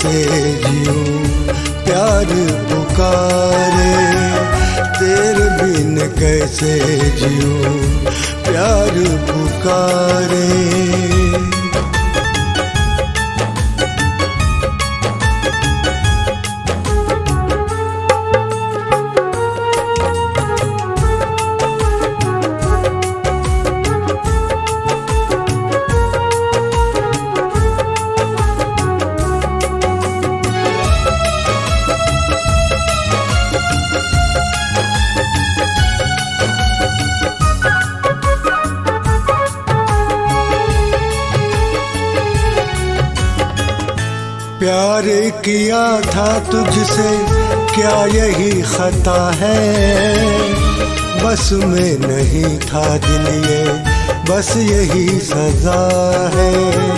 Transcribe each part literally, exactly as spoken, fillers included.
कैसे जीऊं, प्यार पुकारे। तेरे बिन कैसे जीऊं, प्यार पुकारे। प्यार किया था तुझसे, क्या यही खता है? बस में नहीं था दिल ये, बस यही सजा है।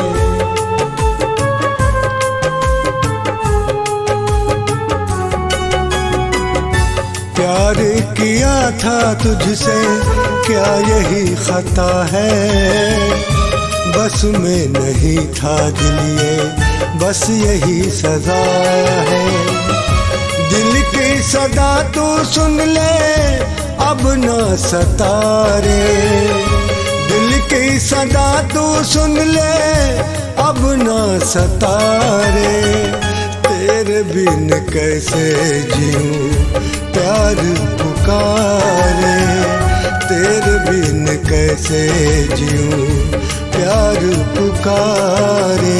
प्यार किया था तुझसे, क्या यही खता है? बस में नहीं था दिल ये, बस यही सजा है। दिल की सदा तू सुन ले, अब ना सतारे। दिल की सदा तू सुन ले, अब ना सतारे। तेरे बिन कैसे जीऊं, प्यार पुकारे। तेरे बिन कैसे जीऊं, प्यार पुकारे।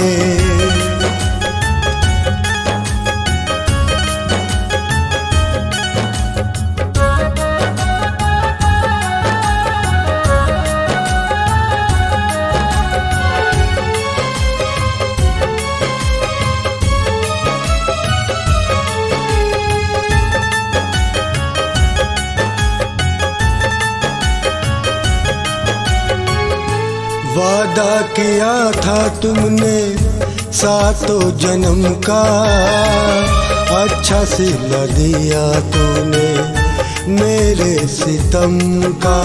वादा किया था तुमने सातों जन्म का, अच्छा सिला दिया तूने मेरे सितम का।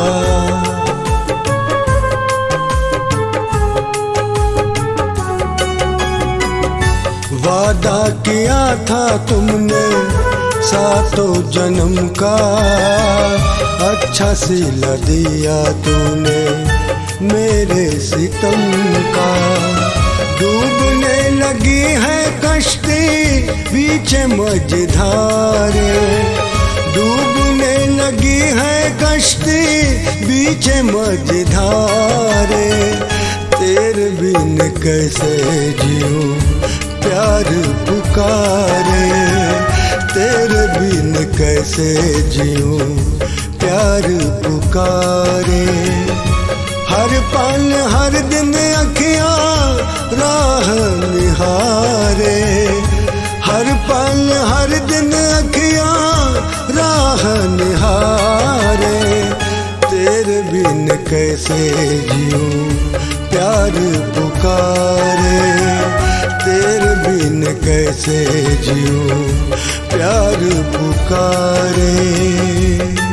वादा किया था तुमने सातों जन्म का, अच्छा सिला दिया तूने मेरे सितम का। डूबने लगी है कश्ती बीच मझधारे। डूबने लगी है कश्ती बीच मझधारे। तेरे बिन कैसे जीऊं, प्यार पुकारे। तेरे बिन कैसे जीऊं, प्यार पुकारे। हर पल हर दिन अखियाँ राह निहारे। हर पल हर दिन अखियाँ राह निहारे। तेरे बिन कैसे जीऊं, प्यार पुकारे। तेरे बिन कैसे जीऊं, प्यार पुकारे।